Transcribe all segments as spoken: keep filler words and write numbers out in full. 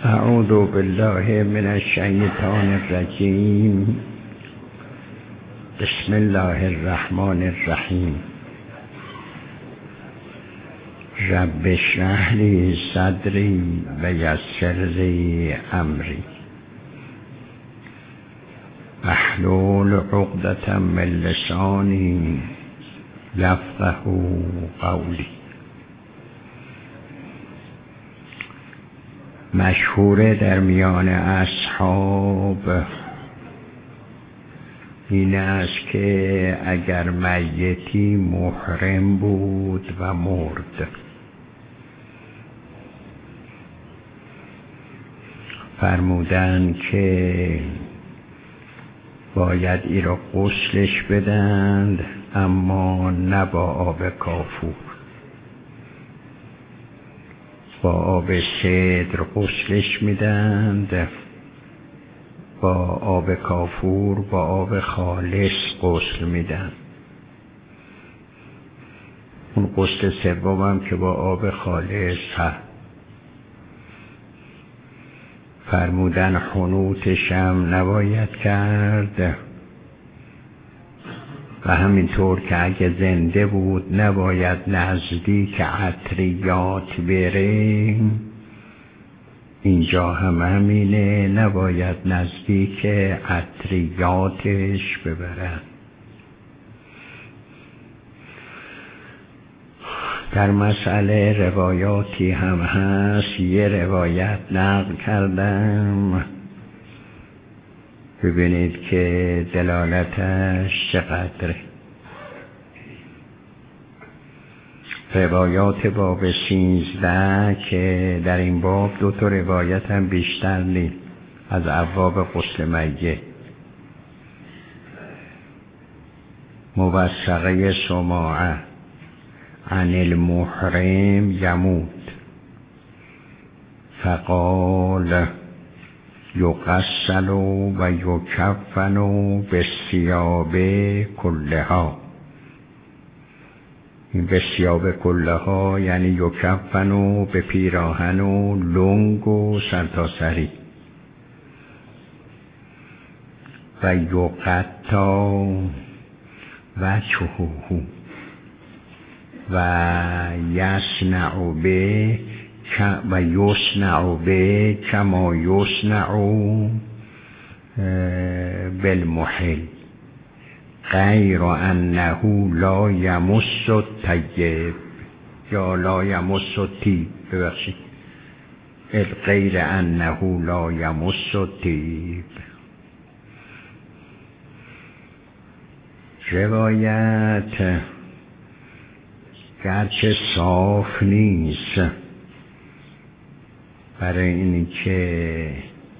اعوذ بالله من الشیطان الرجیم. بسم الله الرحمن الرحیم. رب اشرح لی صدری و یسر لی امری واحلل عقدة من لسانی یفقهوا قولی. مشهوره در میان اصحاب این است که اگر میتی محرم بود و مرد، فرمودند که باید ای را غسلش بدند، اما نه با آب کافور، با آب سدر غسلش میدند، با آب کافور با آب خالص غسل میدن. اون غسل سوم که با آب خالص هست. فرمودن حنوطش هم نباید کرد و همینطور که اگه زنده بود نباید نزدیک عطریات بره. اینجا هم همینه، نباید نزدیک عطریاتش ببرن. در مسئله روایاتی هم هست. یه روایت نقل کردم، ببینید که دلالتش چقدره. روایات باب سینزده که در این باب دو تا روایت هم بیشتر نیست از ابواب غسل میت. موثقه سماعه عن المحرم یموت فقال یغسل و یکفن بالثیاب کلها. این بالثیاب کلها یعنی یکفن و به پیراهن و لنگ و سرتاسری و یقطع وجهه و یصنع به و یصنع به کما یصنع بالمحل غیر انه لا یمس الطیب یا لا یمس الطیب ببخشید غیر انه لا یمس الطیب. روایت گرچه صاف نیست، برای این که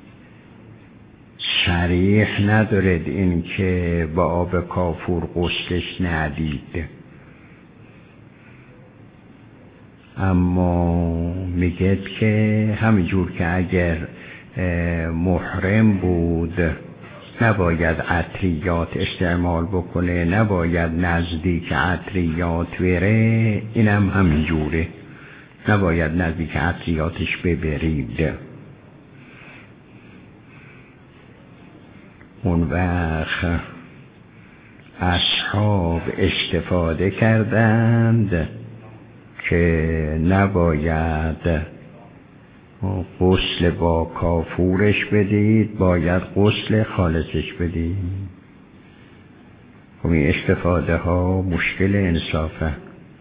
صریح ندارد این که با آب کافور غسلش ندید، اما میگه که همینجور که اگر محرم بود نباید عطریات استعمال بکنه، نباید نزدیک عطریات بره، اینم هم همینجوره، نباید نزدیک عطریاتش ببرید. اون وقت اصحاب استفاده کردند که نباید غسل با کافورش بدید، باید غسل خالصش بدید. خب این استفاده ها مشکل انصافه.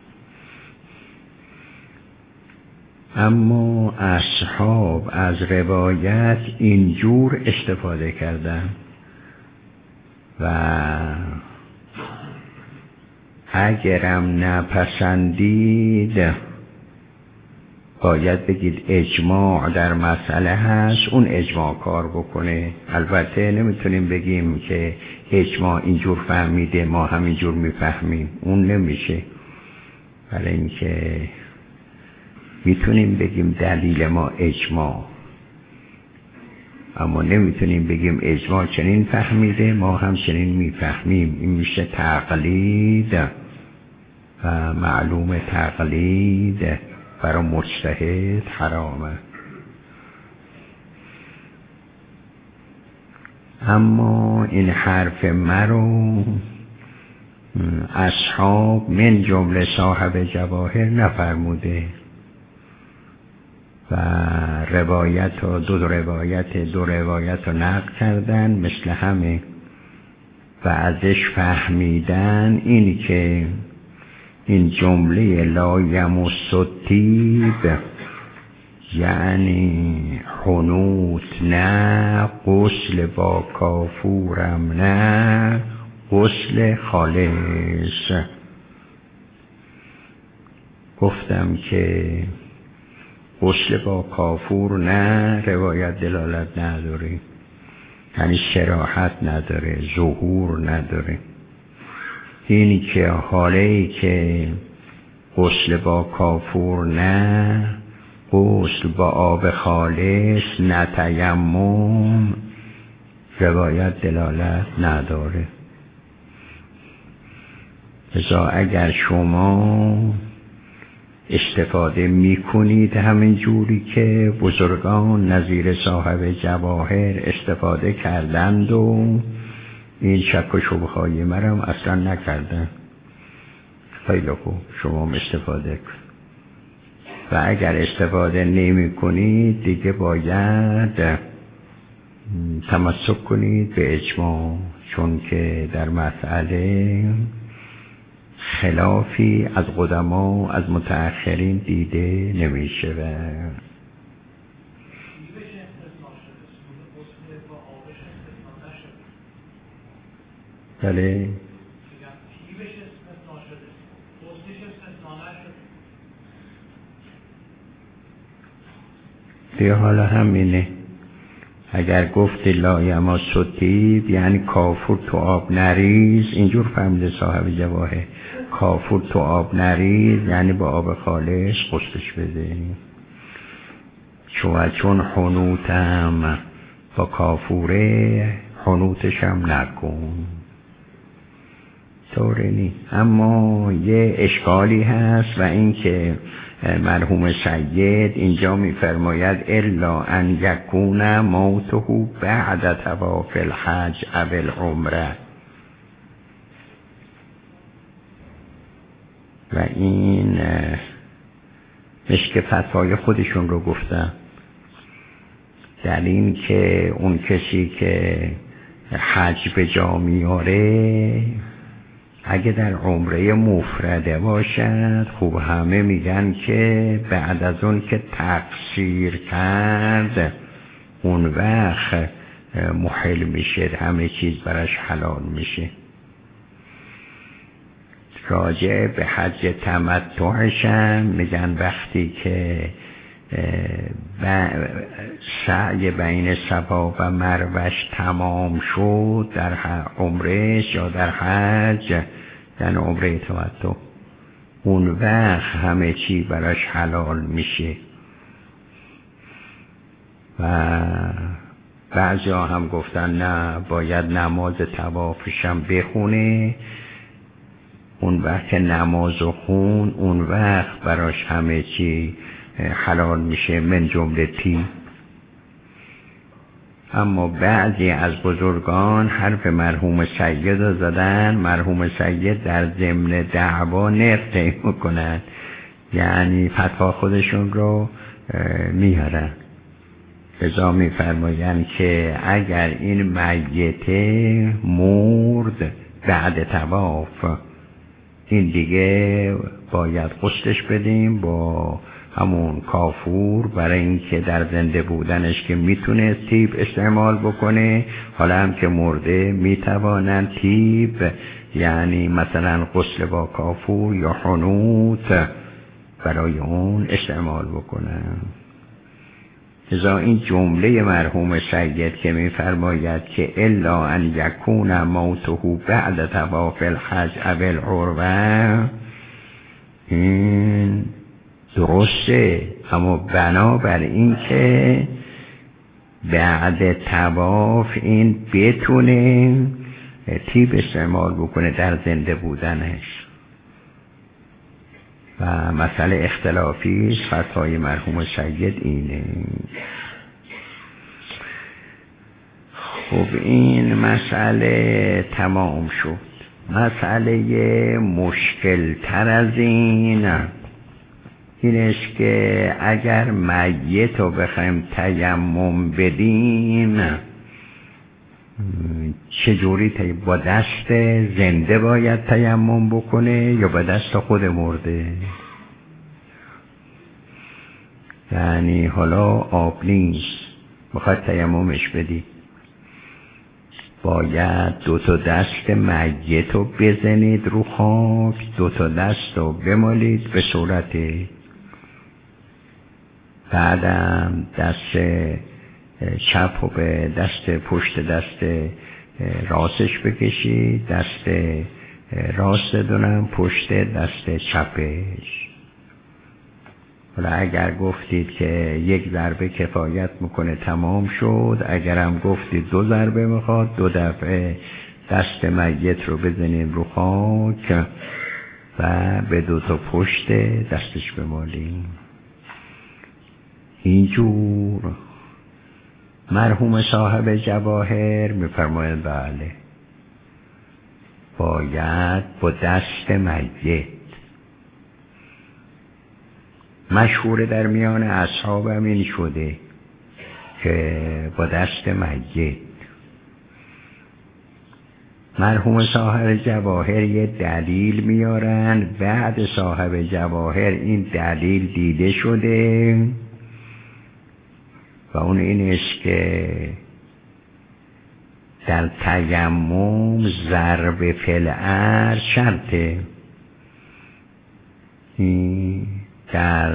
اما اصحاب از روایت اینجور استفاده کردن و اگرم نپسندید باید بگید اجماع در مسئله هست، اون اجماع کار بکنه. البته نمیتونیم بگیم که اجماع اینجور فهمیده ما همینجور میفهمیم، اون نمیشه. برای اینکه میتونیم بگیم دلیل ما اجماع، اما نمیتونیم بگیم اجماع چنین فهمیده ما هم چنین میفهمیم. این میشه تقلید و معلوم تقلید برای مجتهد حرامه. اما این حرف مرو اصحاب من جمله صاحب جواهر نفرموده و روایت و دو, دو روایت دو روایت رو نقل کردن مثل همه و ازش فهمیدن اینی که این جمله لا یمس الطیب یعنی حنوط نه، غسل با کافورم نه، غسل خالص. گفتم که غسل با کافور نه روایت دلالت نداره، یعنی صراحت نداره، ظهور نداره. اینی که حاله که غسل با کافور نه، غسل با آب خالص نه تیمم، روایت دلالت نداره. لذا اگر شما استفاده میکنید همین جوری که بزرگان نظیر صاحب جواهر استفاده کردند و این شک و شبهه‌های مرم اصلا نکردن، خیلی خوب، شما هم استفاده کن. و اگر استفاده نمی کنید دیگه باید تمسک کنید به اجماع، چون که در مسئله خلافی از قدما از متأخرین دیده نمیشه. و بله دیگه حالا همینه. اگر گفت لا یمس الطیب یعنی کافور تو آب نریز، اینجور فهمیده صاحب جواهر، کافور تو آب نریز یعنی با آب خالص غسلش بده. چون چون حنوطم با کافوره، حنوطش هم نکن، طوری نی. اما یه اشکالی هست و این که مرحوم سید اینجا میفرماید الا ان یکون موته بعد طواف الحج او العمره، و این مشک فتوای خودشون رو گفتم، در این که اون کسی که حج به جا میاره اگه در عمره مفرده باشد، خوب همه میگن که بعد از اون که تقصیر کرد اون وقت محل میشه، همه چیز براش حلال میشه. راجع به حج تمتعش هم میگن وقتی که سعی بین صفا و مروش تمام شد در عمرش یا در حج، یعنی عمره تمتع، اون وقت همه چی براش حلال میشه. و بعضی ها هم گفتن نه، باید نماز طوافش هم بخونه، اون وقت که نماز و خون اون وقت براش همه چی حلال میشه، من جمله تی. اما بعضی از بزرگان حرف مرحوم سید رو زدن، مرحوم سید در ضمن دعوا نرخ تعیین میکنن، یعنی فتوا خودشون رو میارن. لذا میفرمایند که اگر این میت مرد بعد طواف، این دیگه باید غسلش بدیم با همون کافور، برای اینکه در زنده بودنش که میتونه تیب استعمال بکنه، حالا هم که مرده میتوانن تیب، یعنی مثلا غسل با کافور یا حنوط برای اون استعمال بکنن. لذا این جمله مرحوم سید که میفرماید که الا ان یکون موته بعد طواف الحج او العمره، این درسته، اما بنابر این که بعد طواف این بتونه تیب استعمال بکنه در زنده بودنش. و مسئله اختلافی فتوای مرحوم سید اینه. خب این مسئله تمام شد. مسئله مشکل تر از این این است که اگر میت رو بخوایم تیمم بدیم چجوری تی... با دست زنده باید تیمم بکنه یا با دست خود مرده؟ یعنی حالا آب نیست بخواد تیممش بدی، باید دو تا دست میت رو بزنید رو خاک، دو تا دست رو بمالید به صورت، بعدم دست چپ رو به دست پشت دست راستش بکشید، دست راست دونم پشت دست چپش. حالا اگر گفتید که یک ضربه کفایت میکنه تمام شد، اگرم گفتید دو ضربه میخواد، دو دفعه دست میت رو بزنیم رو خاک و به دو تا پشت دستش بمالیم. اینجور مرحوم صاحب جواهر میفرماید بله باید با دست میت. مشهور در میان اصحابم این شده که با دست میت. مرحوم صاحب جواهر یه دلیل میارن، بعد صاحب جواهر این دلیل دیده شده و اون این است که در تیمم ضرب فعل شرطه. در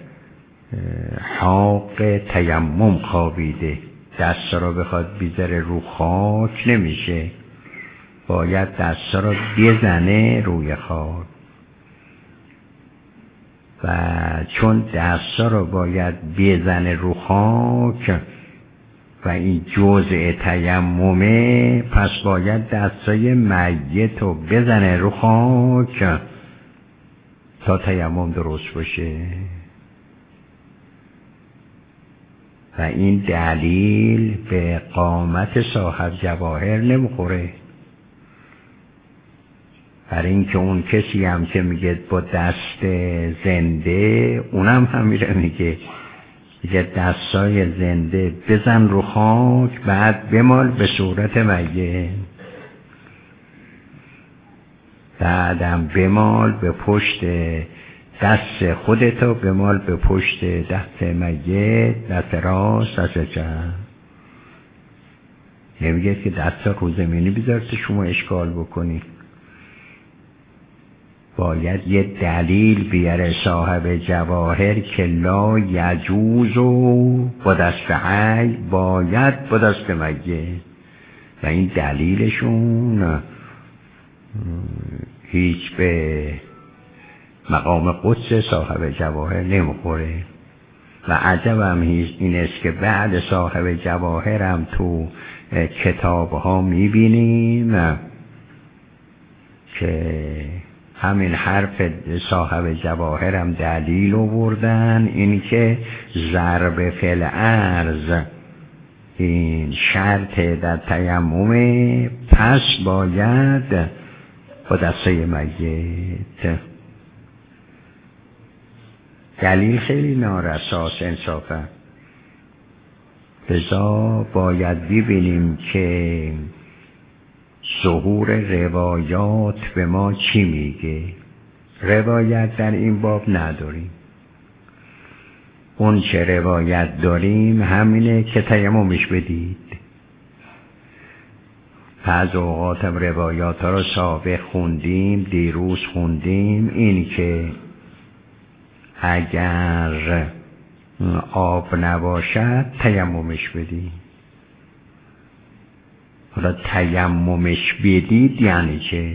حاق تیمم خوابیده، دست را بخواد بیذاره رو خاک نمیشه، باید دست را بزنه روی خاک و چون دست را باید بزنه رو خاک و این جزء تیممه، پس باید دستای میت رو بزنه رو خاک تا تیمم درست باشه. و این دلیل به قامت صاحب جواهر نمیخوره، برای اینکه اون کسی هم که میگه با دست زنده، اونم هم میره میگه میگه دستای زنده بزن رو خاک بعد بمال به صورت میت، بعدم بمال به پشت دست خودتو، بمال به پشت دست میت، دست راست دست چپ. نمیگه که دست رو زمینی بذار که شما اشکال بکنی، باید یه دلیل بیاره صاحب جواهر که لا یجوز و با دست حی، باید با دست میت. و این دلیلشون هیچ به مقام قدس صاحب جواهر نمیخوره. و عجبم این است که بعد صاحب جواهرم تو کتاب ها میبینیم که همین حرف صاحب جواهرم دلیل آوردن، این که ضرب فعل ارز این شرط در تیمم، پس باید با دسته میت. دلیل خیلی نارساست انصافا، لذا باید ببینیم که ظهور روایات به ما چی میگه. روایت در این باب نداریم، اون چه روایت داریم همینه که تیممش بدید. بعض اوقاتم روایات ها رو سابق خوندیم، دیروز خوندیم، این که اگر آب نباشد تیممش بدید. حالا تیممش بدید یعنی چه؟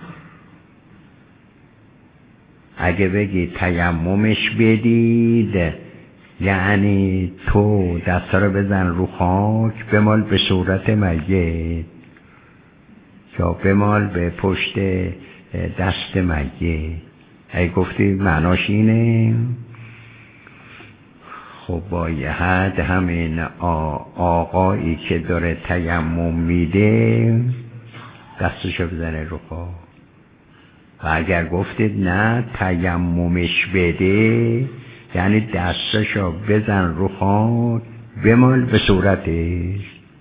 اگه بگید تیممش بدید یعنی تو دست رو بزن رو خاک، بمال به صورت میت یا بمال به پشت دست میت. اگه گفتی معناش اینه، خب باید همین آقایی که داره تیمم میده دستشو بزنه رو خاک. و اگر گفتید نه تیممش بده، یعنی دستشو بزن رو خاک بمال به صورتش،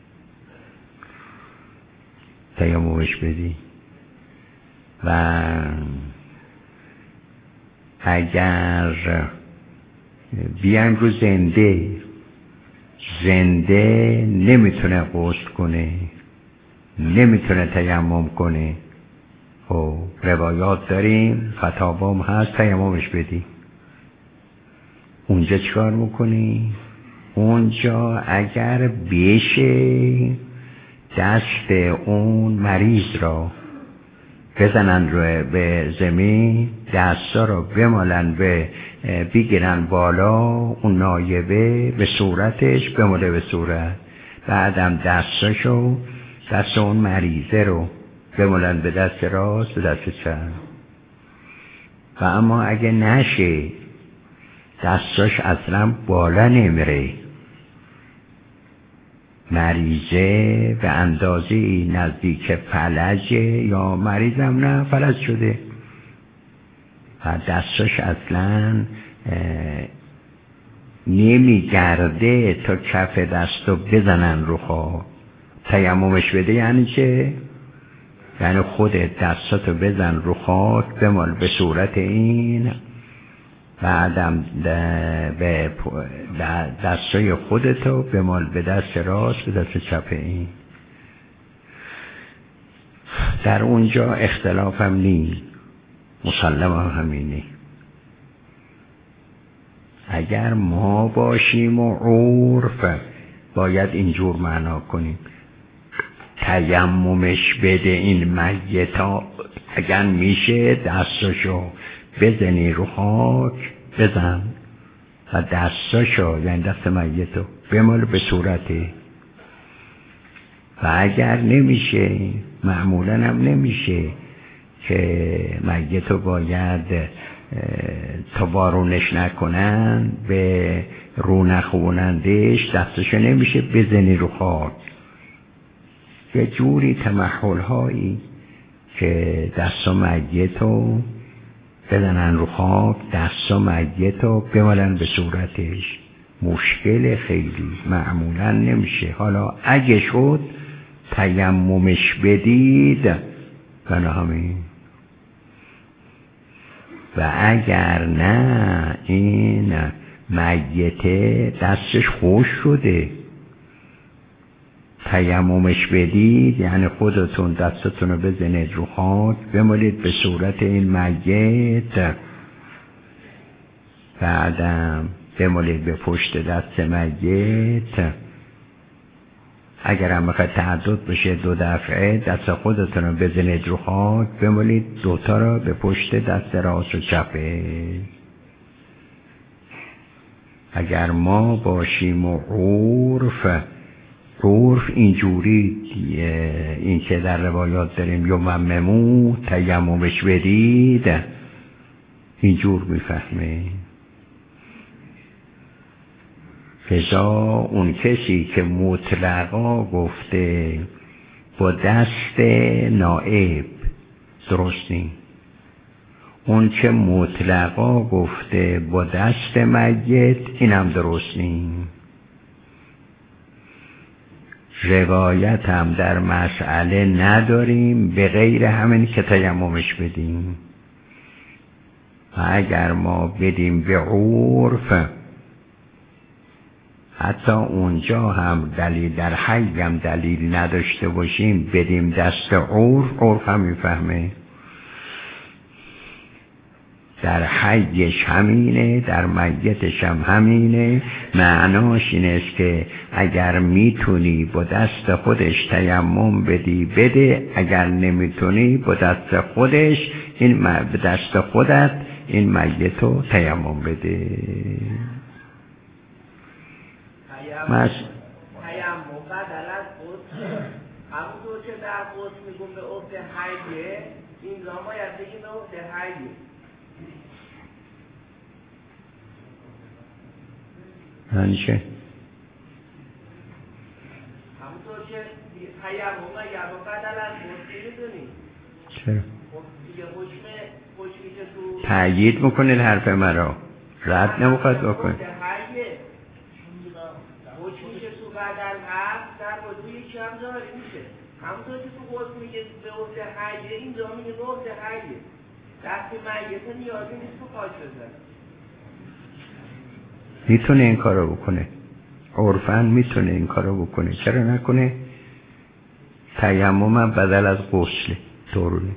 تیممش بدی. و اگر بیان رو زنده، زنده نمیتونه غسل کنه، نمیتونه تیمم کنه، خب روایات داریم، فتاوام هست تیممش بدی. اونجا چکار میکنی؟ اونجا اگر بشه دست اون مریض را بزنن رو به زمین، دستا رو بمالن، به بگیرن بالا، اون نایبه به صورتش بماله به صورت، بعدم دستاشو دست اون مریضه رو بمالن به دست راست به دست چپ. و اما اگه نشه دستاش اصلا بالا نمیره، مریضه به اندازه نزدیک فلجه یا مریضم نه فلج شده و دستاش اصلا نمیگرده تا کف دستو بزنن رو خاک، تیممش بده یعنی چه؟ یعنی خودت دستاتو بزن رو خاک بمال به صورت این، بعدم به دستای خودتو بمال به دست راست به دست چپ این. در اونجا اختلاف هم نی، مسلم هم همینی. اگر ما باشیم و عرف باید اینجور معنا کنیم، تیممش بده این میتا، اگر میشه دستاشو بزنی رو خاک بزن و دستاشو یعنی دست میتو بمال به صورته. و اگر نمیشه، معمولا هم نمیشه که میتو باید تا بارونش نکنن به رو نخونندش، دستاشو نمیشه بزنی رو خاک، یه جوری تمحل هایی که دست و میتو بزنن رو خاک، دست و میتو بمالن به صورتش. مشکل خیلی معمولا نمیشه. حالا اگه شد تیممش بدید بنا همین، و اگر نه این میته دستش خوش شده تیممش بدید، یعنی خودتون دستتون رو بزنید رو خاک بمالید به صورت این میت، بعدم بمالید به پشت دست میت. اگر هم بخواد تعدد بشه دو دفعه دست خودتون رو بزنید رو خاک بمالید دوتا رو به پشت دست راست و چپه. اگر ما باشیم و عرف، عرف اینجوری، این که در روایات داریم یمممو تیممش بدید، اینجور میفهمه. فضا اون کسی که مطلقا گفته با دست نائب درست نی، اون که مطلقا گفته با دست میت اینم درست نی. روایت هم در مسئله نداریم به غیر همین که تیممش بدیم. و اگر ما بدیم به عرف، حتی اونجا هم دلیل در حی هم دلیل نداشته باشیم بدیم دست عرف، عرف هم میفهمه. در حیش همینه، در میتش هم همینه. معناش این است که اگر میتونی با دست خودش تیمم بدی بده، اگر نمیتونی با دست خودش این به دست خودت این میتو تیمم بده. مس تیمم بدل از غسل، همونطور که در غسل میگم به عهد حیه، این زمان باید بگیم به عهد حیه. یعنی چه؟ همونطور که تیمم اگر با بدل از غسل میدونیم چرا؟ دیگه حکم حکمی که تو تأیید میکنید حرف مرا، رد نمیخواد بکنید. حکمی که تو بدل هست در وجود یکی هم جاری میشه. همونطور که تو غسل میگه به عهده حیه، این جا میگه به عهده حیه. دستی میته نیازی نیست تو خاک بزنه. میتونه این کارو بکنه، عرفاً میتونه این کارو بکنه، چرا نکنه؟ تیمم بدل از غسل ضروری،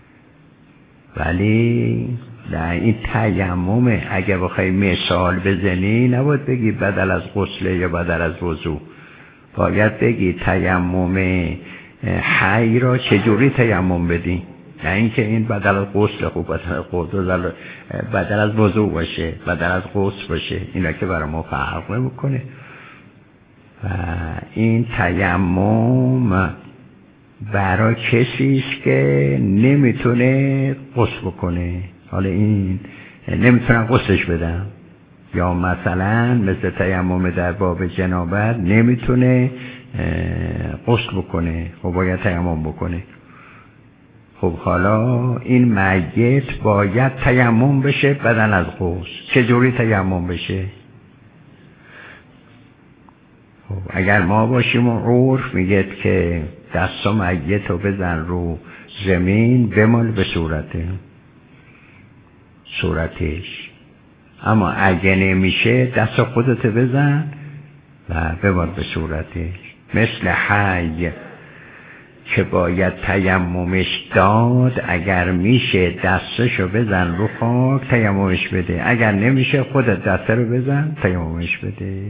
ولی در این تیمم اگه بخوای مثال بزنی نباید بگی بدل از غسل یا بدل از وضو، باید بگی تیمم حی را چجوری تیمم بدی، نه اینکه این بدل از غسل خوب بدل از غسل بدل از وضو باشه، بدل از غسل باشه، اینا که برای ما فرق نمیکنه. و این تیمم برای کسی است که نمیتونه غسل بکنه. حالا این نمیتونن غسلش بدن، یا مثلا مثل تیمم در باب جنابت نمیتونه غسل بکنه، خب باید تیمم بکنه. خب حالا این میت باید تیمم بشه بدن از غسل، چجوری تیمم بشه؟ خب اگر ما باشیم و عرف میگه که دست و میت رو بزن رو زمین بمال به صورته صورتش، اما اگه نمیشه دست خودت بزن و بمال به صورتش. مثل حی که باید تیممش داد، اگر میشه دستشو بزن رو خاک تیممش بده، اگر نمیشه خودت دست رو بزن تیممش بده.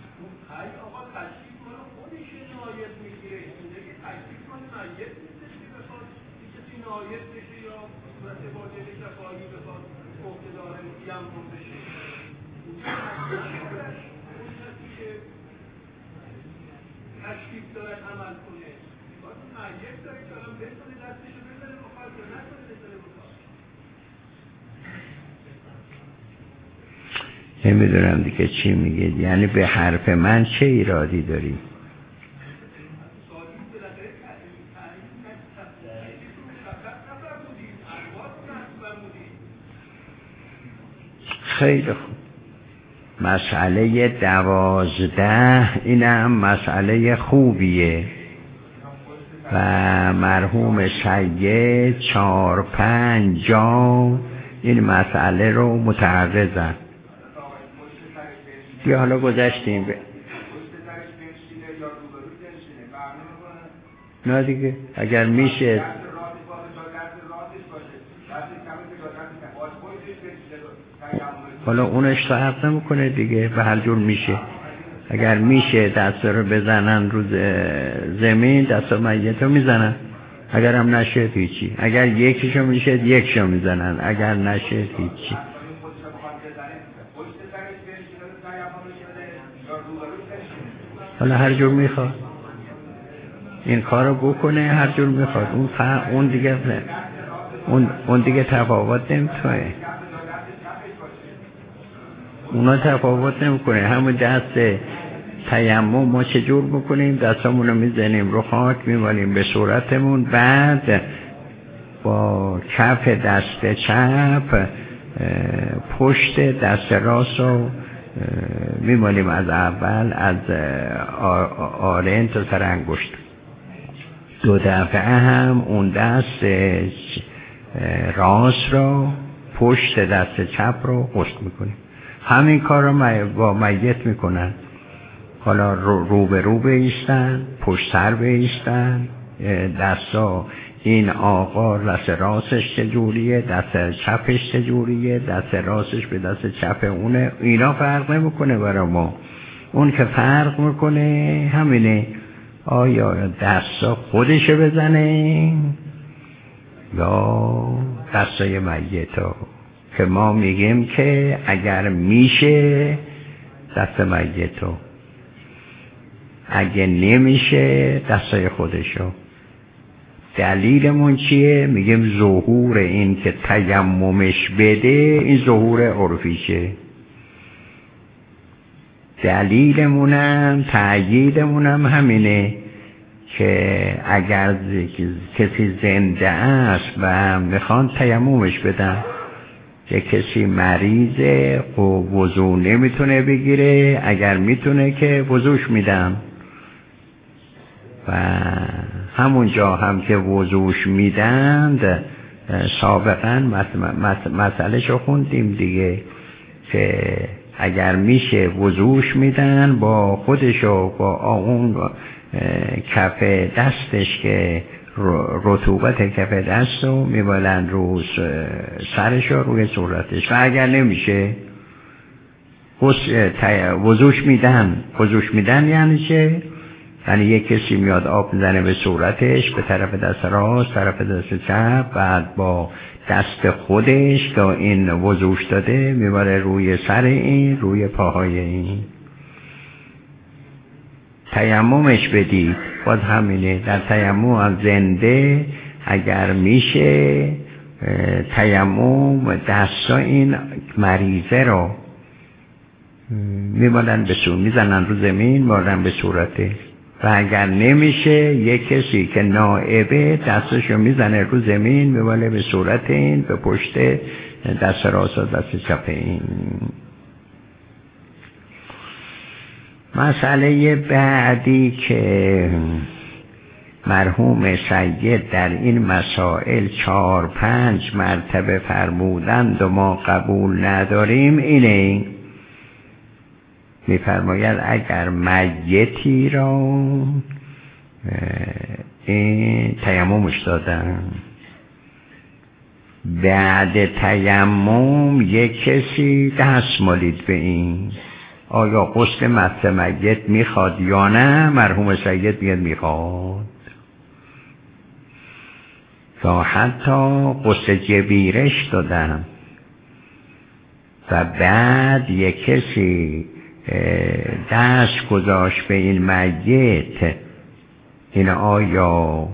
نمیدونم دیگه چی میگید، یعنی به حرف من چه ایرادی داری؟ خیلی خوب، مسئله دوازده اینم مسئله خوبیه و مرحوم سید چار پنج جا این مسئله رو متعرضن. یا حالا گذشتیم به نه دیگه، اگر میشه حالا اونش فرق نمیکنه دیگه، به هر جور میشه. اگر میشه دست رو بزنن رو زمین دست و میت رو میزنن، اگر هم نشه هیچی، اگر یکیشو میشه یکشو میزنن، اگر نشه هیچی. حالا هر جور میخواد این کارو بکنه، هر جور میخواد. اون ف... اون دیگه اون اون دیگه تفاوت نمیکنه، اونا تفاوت نمیکنه. همون دست تیمم ما چجور بکنیم؟ دستمون رو میزنیم رو خاک، میمالیم به صورتمون، بعد با کف دست چپ پشت دست راست رو میمالیم از اول از آرن تا سر انگشت. دو دفعه هم اون دست راست رو پشت دست چپ رو غسل میکنیم. همین کار رو با میت میکنن. حالا رو, رو به رو بایستن، پشت سر بایستن، دستا این آقا دست راستش چجوریه، دست چپش چجوریه، دست راستش به دست چپ اونه، اینا فرق نمیکنه برای ما. اون که فرق میکنه همینه، آیا دستا خودش بزنه یا دستای میتا، که ما میگیم که اگر میشه دست میتو، اگه نمیشه دستای خودشو. دلیلمون چیه؟ میگیم ظهور این که تیممش بده، این ظهور عرفیشه. دلیلمونم تأییدمونم همینه که اگر کسی زنده است و میخوان تیممش بدن، یک کسی مریضه و وضو نمیتونه بگیره، اگر میتونه که وضوش میدم و همونجا هم که وضوش میدند سابقا مسئله شو خوندیم دیگه که اگر میشه وضوش میدن با خودشو با اون کف دستش که رطوبت کف دست رو میبالن رو سرش و روی صورتش و اگر نمیشه وضوش میدن. وضوش میدن یعنی چه؟ یعنی یک کسی میاد آب میزنه به صورتش، به طرف دست راست، طرف دست چپ، بعد با دست خودش تا این وضوش داده میباره روی سر این، روی پاهای این. تیممش بدید باز همینه. در تیمم هم زنده اگر میشه تیمم دستا این مریضه رو میبالن به صورت، میزنن رو زمین، میبالن به صورته و اگر نمیشه یک کسی که نائبه دستشو میزنه رو زمین، میباله به صورت این، به پشت دست راست و دست چپ این. مسئله بعدی که مرحوم سید در این مسائل چهار پنج مرتبه فرمودند و ما قبول نداریم اینه، میفرماید اگر میتی را این تیممش دادن، بعد تیمم یک کسی دست مالید به این، آیا غسل مس میت میخواد یا نه؟ مرحوم سید میگه میخواد. تا حتی غسل جبیرش دادن و بعد یک کسی دست گذاشت به این میت، این آیا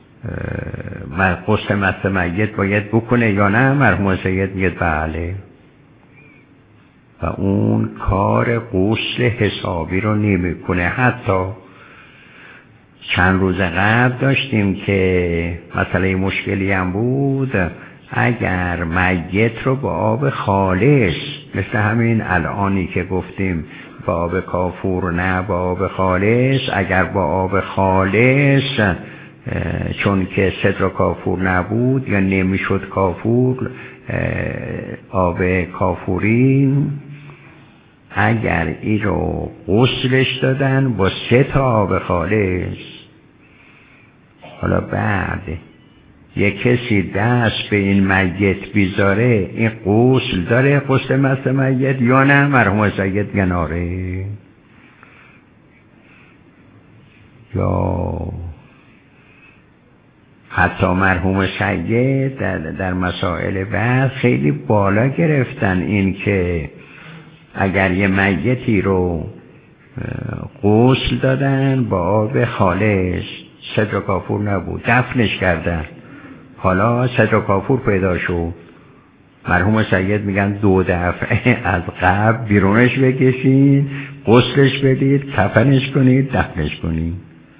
غسل مس میت باید بکنه یا نه؟ مرحوم سید میگه بله و اون کار غسل حسابی رو نمیکنه. حتی چند روز قبل داشتیم که مسئله مشکلی هم بود، اگر میت رو با آب خالص، مثل همین الانی که گفتیم با آب کافور نه با آب خالص، اگر با آب خالص چون که صدر کافور نبود یا نمیشد کافور، آب کافورین، اگر این رو غسلش دادن با سه تا آب خالص، حالا بعد یک کسی دست به این میت بیزاره، این غسل داره، غسل مس میت یا نه؟ مرحوم سید گناره. یا حتی مرحوم سید در, در مسائل بعد خیلی بالا گرفتن این که اگر یه میتی رو غسل دادن با آب خالص، صدر کافور نبود، دفنش کردن، حالا صدر کافور پیدا شد، مرحوم سید میگن دو دفعه از قبل بیرونش بکشین، غسلش بدید، کفنش کنید، دفنش کنید.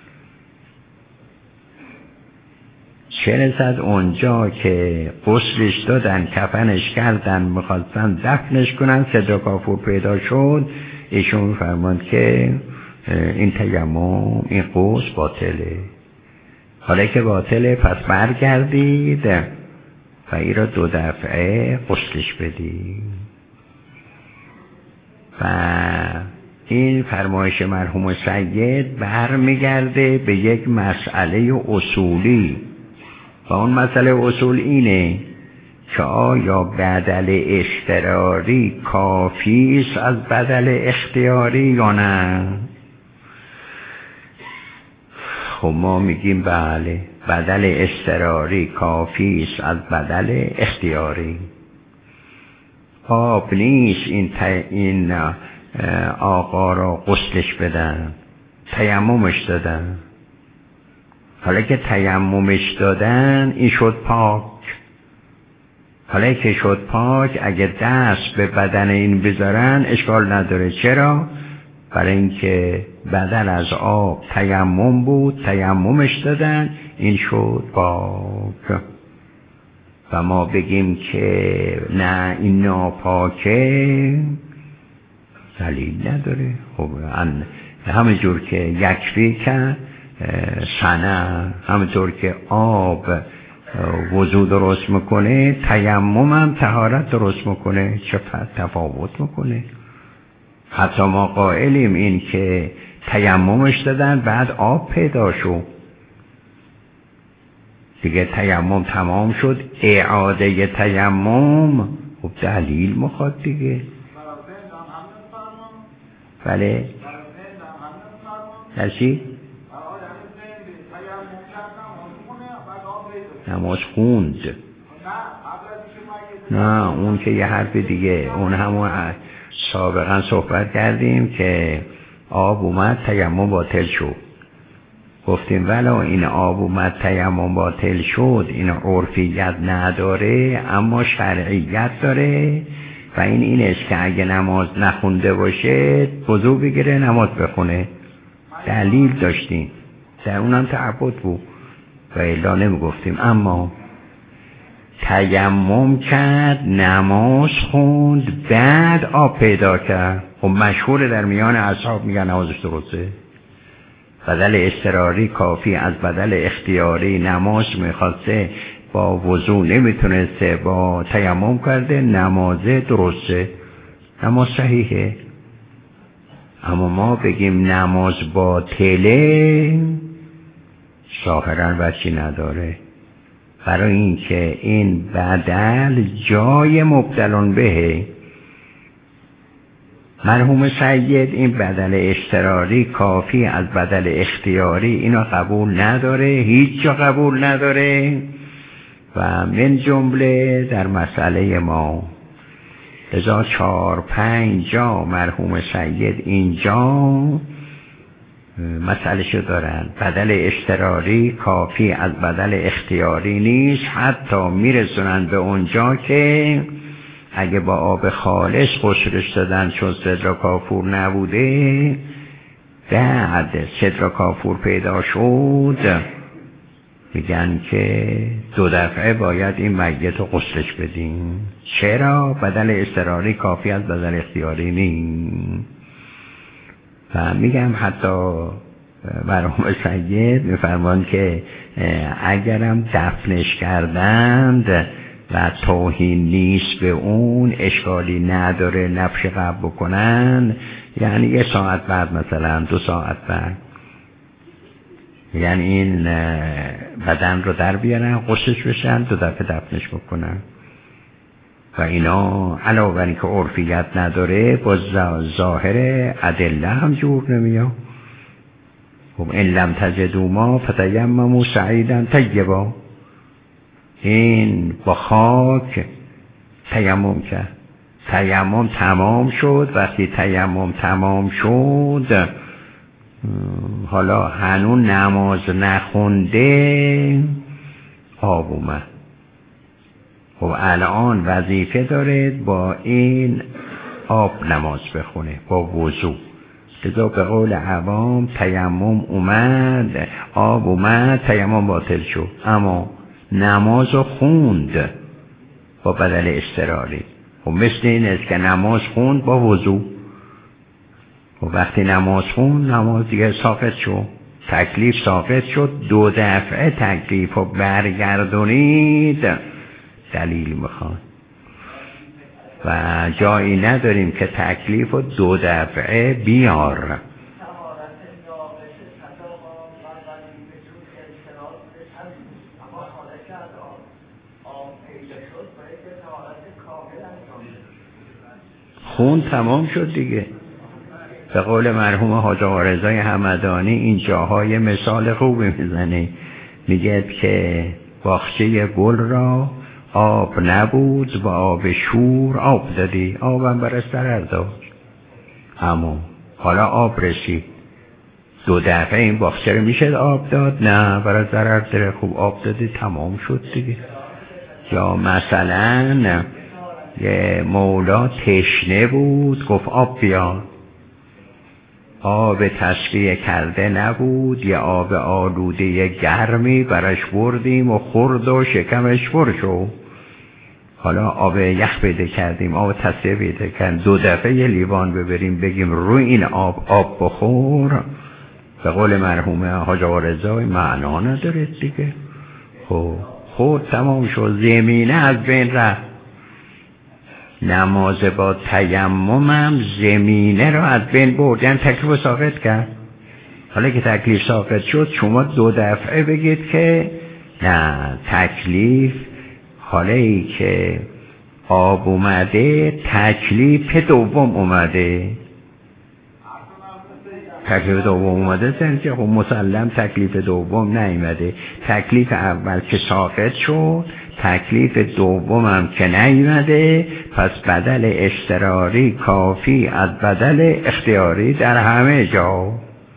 چه رسد اونجا که غسلش دادن، کفنش کردن، میخواستن دفنش کنن، صدر کافور پیدا شد، ایشون فرماند که این تیمم، این غسل باطله. حالا که باطله پس برگردید و این را دو دفعه غسلش بدید. و این فرمایش مرحوم سید برمیگرده به یک مسئله اصولی و اون مسئله اصول اینه که آیا بدل اضطراری کافی است از بدل اختیاری یا نه؟ خب ما میگیم بله، بدل اضطراری کافی است از بدل اختیاری. آب نیست این, این آقا را غسلش بدن، تیممش دادن. حالا که تیممش دادن این شد پاک، حالا که شد پاک اگه دست به بدن این بذارن اشکال نداره. چرا؟ برای اینکه بدل از آب تیمم بود، تیممش دادن، این شد پاک. و ما بگیم که نه این ناپاکه، دلیل نداره. خب همینجور که یکفی که سنه، همینطور که آب وضو درست میکنه، تیمم هم طهارت درست میکنه. چه تفاوت میکنه؟ حتی ما قائلیم این که تیممش دادن بعد آب پیدا شد دیگه، تیمم تمام شد، اعاده تیمم خب دلیل میخواد دیگه. بله در چی؟ نماز خوند. نه اون که یه حرف دیگه، اون همون سابقا صحبت کردیم که آب اومد تیمم باطل شد. گفتیم ولو این آب اومد تیمم باطل شد، این عرفیت نداره اما شرعیت داره و این این است که اگه نماز نخونده باشه وضو بگیره نماز بخونه. دلیل داشتیم، در اونم تعبد بود و الا نمیگفتیم. اما تیمم کرد، نماز خوند، بعد آب پیدا کرد، خب مشهور در میان اصحاب میگن نمازش درسته. بدل اضطراری کافی از بدل اختیاری، نماز میخواسته با وضو نمیتونسته، با تیمم کرده، نماز درسته، نماز صحیحه. اما ما بگیم نماز باطله، ظاهرا وجهی نداره، برای اینکه این بدل جای مبدلون بهه. مرحوم سید این بدل اضطراری کافی از بدل اختیاری اینو قبول نداره، هیچ جا قبول نداره و من جمله در مسئله ما ازا چار پنج جا مرحوم سید اینجا مسئله شو دارن. بدل اضطراری کافی از بدل اختیاری نیست، حتی میرسونن به اونجا که اگه با آب خالص غسلش دادن چون صدر کافور نبوده، بعد صدر کافور پیدا شد، میگن که دو دفعه باید این میت رو غسلش بدیم. چرا؟ بدل اضطراری کافی از بدل اختیاری نیست. و میگم حتی مرحوم سید میفرمان که اگرم دفنش کردند و توهین نیست به اون، اشکالی نداره نفش قبل بکنن، یعنی یه ساعت بعد مثلا دو ساعت بعد، یعنی این بدن رو در بیارن غسلش بشن دو دفعه دفنش بکنن. و اینا علاوه بر اینکه عرفیت نداره با ظاهر ادله هم جور نمیاد. خب ان لم تجدوا ما فتیمموا صعیدا طیبا، این با خاک تیمم کرد، تیمم تمام شد. وقتی تیمم تمام شد حالا هنوز نماز نخونده، آب اومد. خب الان وظیفه داره با این آب نماز بخونه با وضو. لذا به قول عوام تیمم اومد، آب اومد، تیمم باطل شد، اما نماز خوند با بدل اضطراری. خب مثل این است که نماز خوند با وضو. خب وقتی نماز خوند، نماز دیگه ساقط شد، تکلیف ساقط شد، دو دفعه تکلیف رو برگردونید، دلیل میخواد. و جایی نداریم که تکلیف رو دو دفعه بیار. خون تمام شد دیگه. به قول مرحوم حاج آقا رضای همدانی این جاهای مثال خوبی میزنه، میگه که باغچه گل را آب نبود و آب شور آب دادی، آبم برای ضرر داشت، اما حالا آب رسید، دو دفعه این باغچه رو میشه آب داد؟ نه، برای ضرر داره. خوب آب دادی تمام شد دیگه. یا مثلا یه مولا تشنه بود، گفت آب بیار، آب تصفیه کرده نبود، یه آب آلوده گرمی برش بردیم و خورد و شکمش پر شد. حالا آب یخ پیدا کردیم، آب تصفیه پیدا کردیم، دو دفعه یه لیوان ببریم بگیم روی این آب آب بخور، به قول مرحومه حاج آقا رضا معنا نداره دیگه. خب خود تمام شد، زمینه از بین رفت. نماز با تیممم زمینه رو از بین برد، یعنی تکلیف ساقط کرد. حالا که تکلیف ساقط شد شما دو دفعه بگید که نه، تکلیف حالا ای که آب اومده تکلیف دوم اومده. تکلیف دوم اومده سنجه، خب مسلم تکلیف دوم نیومده. تکلیف اول که ساقط شد، تکلیف دوم هم که نیومده، پس بدل اضطراری کافی از بدل اختیاری در همه جا.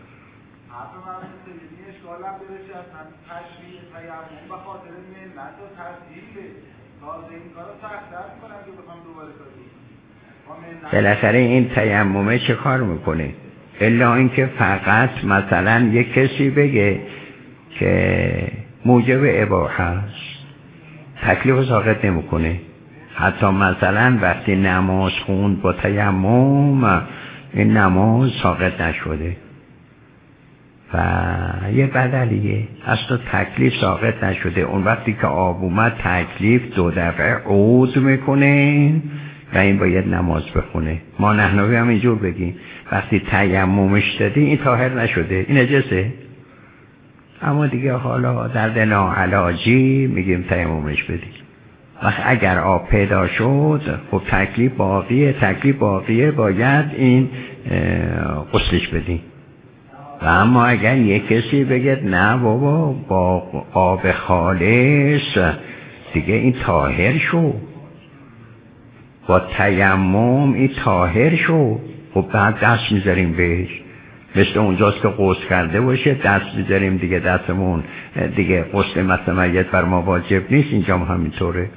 بالاخره این تیممه چه کار میکنه؟ الا اینکه فقط مثلا یک کسی بگه که موجب اباحه است، تکلیف ساقط نمیکنه. حتی مثلا وقتی نماز خوند با تیمم، این نماز ساقط نشده و یه بدلیه، اصلا تکلیف ساقط نشده. اون وقتی که آب اومد تکلیف دو دفعه عود میکنه و این باید نماز بخونه. ما نحنوی هم اینجور بگیم وقتی تیممش دادی این طاهر نشده، این نجسه، اما دیگه حالا درد ناعلاجی میگیم تیممش بدی. وقت اگر آب پیدا شد خب تکلیف باقیه، تکلیف باقیه باید این غسلش بدی. و اما اگر یک کسی بگه نه بابا با آب خالص دیگه این طاهر شد، با تیمم این طاهر شد، خب بعد دست میذاریم بهش، مثل اونجاست که غسل کرده باشه دست میذاریم دیگه، دستمون دیگه غسل مثل میت بر ما واجب نیست، اینجا هم همینطوره.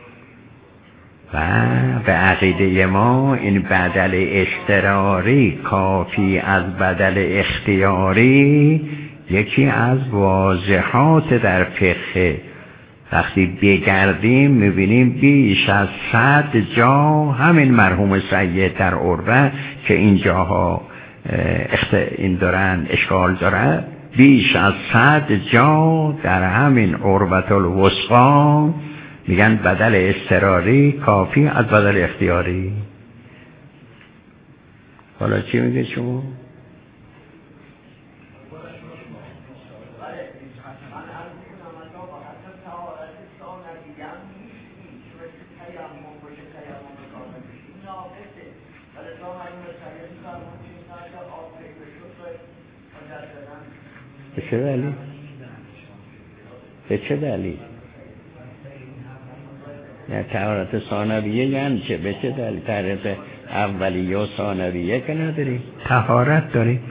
و به عقیده ما این بدل اضطراری کافی از بدل اختیاری یکی از واضحات در فقه. وقتی بگردیم میبینیم بیش از صد جا همین مرحوم سید در عربه که اینجاها اخت... این دارن اشکال دارن، بیش از صد جا در همین عربت الوسقا میگن بدل اضطراری کافی از بدل اختیاری. حالا چی میگه شما؟ به چه دلیل؟ به چه دلیل؟ نه طهارت ثانویه یعنی چه؟ به چه دلیل؟ طهارت اولیه و ثانویه که نداریم، طهارت داریم.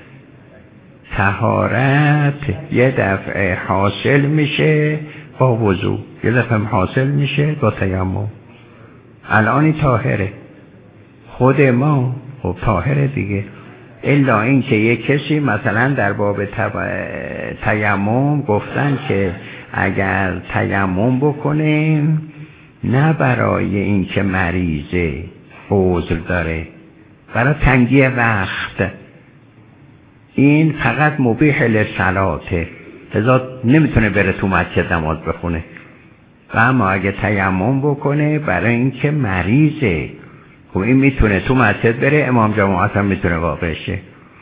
طهارت یه دفعه حاصل میشه با وضو، یه دفعه حاصل میشه با تیمم. الان طاهره، خود ما خب طاهره دیگه، الا این که یک کسی مثلا در باب تیمم گفتن که اگر تیمم بکنیم نه برای این که مریضه عذر داره، برای تنگی وقت، این فقط مبیح للصلاته، لذا نمیتونه بره تو مسجد نماز بخونه. و اما اگه تیمم بکنه برای این که مریضه، خب این میتونه تو مسجد بره، امام جماعت هم میتونه واقع شه.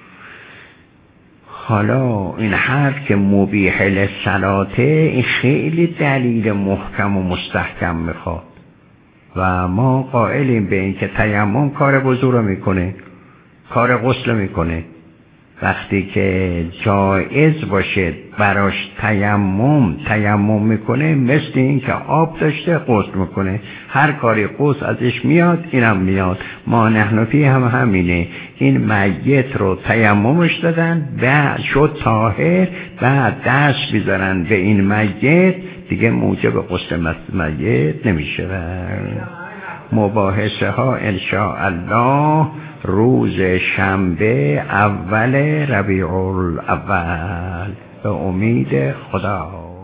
حالا این حرف که مبیح للصلاته این خیلی دلیل محکم و مستحکم میخواد و ما قائلیم به این که تیمم کار وضو رو میکنه، کار غسل میکنه. وقتی که جایز باشه براش تیمم تیمم میکنه، مثل این که آب داشته غسل میکنه، هر کاری غسل ازش میاد اینم میاد. ما نحنفی هم همینه، این میت رو تیممش دادن بعد شد طاهر، بعد دست بیذارن به این میت دیگه موجب غسل میت نمیشه. مباحثه ها انشاءالله روز شنبه اول ربیع الاول به امید خدا.